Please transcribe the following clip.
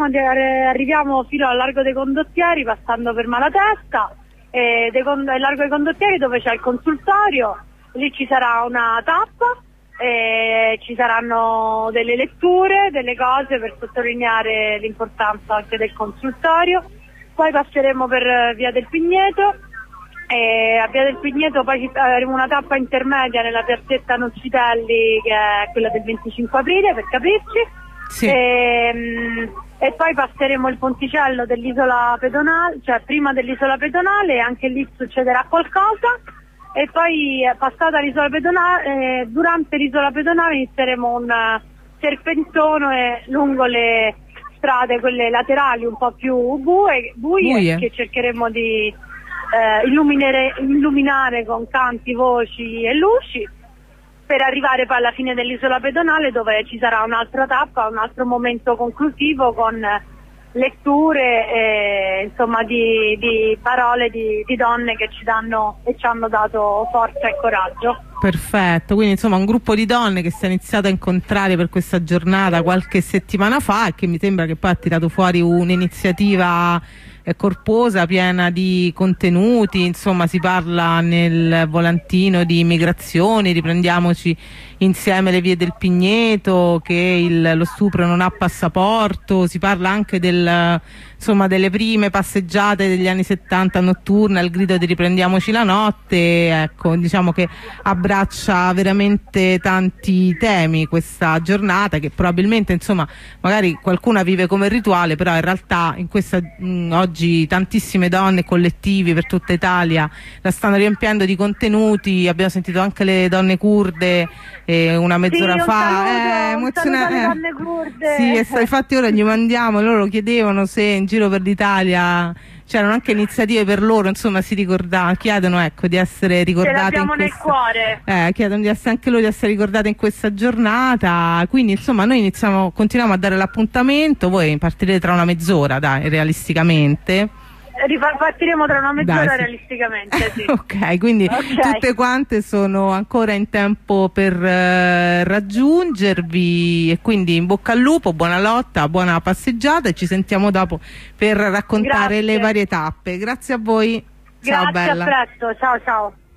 Arriviamo fino al Largo dei Condottieri passando per Malatesta, il Largo dei Condottieri dove c'è il consultorio, lì ci sarà una tappa, ci saranno delle letture, delle cose per sottolineare l'importanza anche del consultorio, poi passeremo per Via del Pigneto e a Via del Pigneto poi avremo una tappa intermedia nella piazzetta Nocitelli che è quella del 25 aprile per capirci. Sì. E poi passeremo il ponticello dell'isola pedonale, cioè prima dell'isola pedonale, e anche lì succederà qualcosa, e poi passata l'isola pedonale, durante l'isola pedonale inizieremo un serpentone lungo le strade, quelle laterali un po' più buie. Che cercheremo di illuminare con canti, voci e luci, per arrivare poi alla fine dell'isola pedonale dove ci sarà un'altra tappa, un altro momento conclusivo con letture insomma di parole di donne che ci danno e ci hanno dato forza e coraggio. Perfetto, quindi insomma un gruppo di donne che si è iniziato a incontrare per questa giornata qualche settimana fa e che mi sembra che poi ha tirato fuori un'iniziativa corposa, piena di contenuti. Insomma, si parla nel volantino di immigrazioni, riprendiamoci insieme le vie del Pigneto, che lo stupro non ha passaporto, si parla anche insomma, delle prime passeggiate degli anni 70 notturne al grido di riprendiamoci la notte. Ecco, diciamo che abbraccia veramente tanti temi questa giornata, che probabilmente insomma magari qualcuna vive come rituale, però in realtà in questa oggi tantissime donne e collettivi per tutta Italia la stanno riempiendo di contenuti. Abbiamo sentito anche le donne curde una mezz'ora fa, donne kurde. Sì, infatti ora gli mandiamo, loro chiedevano se in giro per l'Italia c'erano anche iniziative per loro, insomma chiedono ecco di essere ricordate nel cuore. Chiedono di essere anche loro, di essere ricordate in questa giornata. Quindi insomma noi continuiamo a dare l'appuntamento, voi partirete tra una mezz'ora, dai, realisticamente. Partiremo tra una mezz'ora, realisticamente, sì. Ok, quindi tutte quante sono ancora in tempo per raggiungervi, e quindi in bocca al lupo, buona lotta, buona passeggiata, e ci sentiamo dopo per raccontare le varie tappe. Grazie a voi. Ciao, Grazie, bella. a presto, ciao ciao.